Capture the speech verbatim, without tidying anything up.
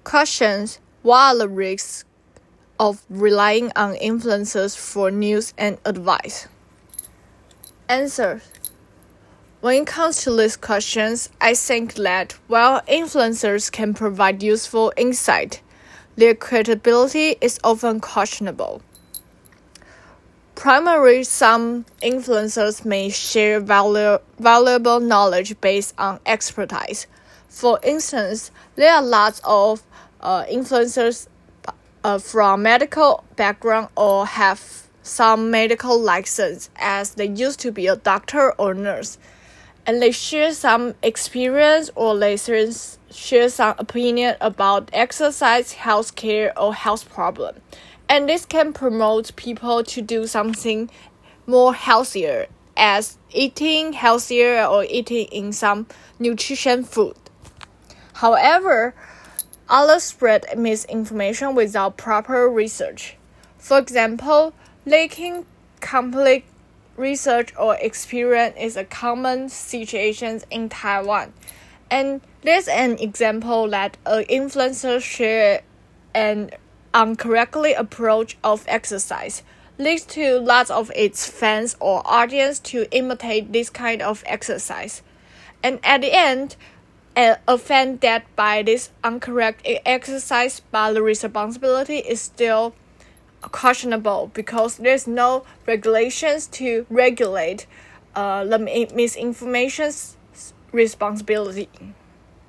Questions: what are the risks of relying on influencers for news and advice? Answer: when it comes to these questions, I think that while influencers can provide useful insight, their credibility is often questionable. Primarily, some influencers may share valu- valuable knowledge based on expertise. For instance, there are lots of uh, influencers uh, from medical background or have some medical license, as they used to be a doctor or nurse, and they share some experience or they share some opinion about exercise, healthcare, or health problem. And this can promote people to do something more healthier, as eating healthier or eating in some nutrition food. However, others spread misinformation without proper research. For example, lacking complete research or experience is a common situation in Taiwan. And there's an example that an influencer shared an incorrectly approach of exercise leads to lots of its fans or audience to imitate this kind of exercise. And at the end, a, a fan dead by this incorrect exercise, but the responsibility is still questionable because there's no regulations to regulate uh, the misinformation's responsibility.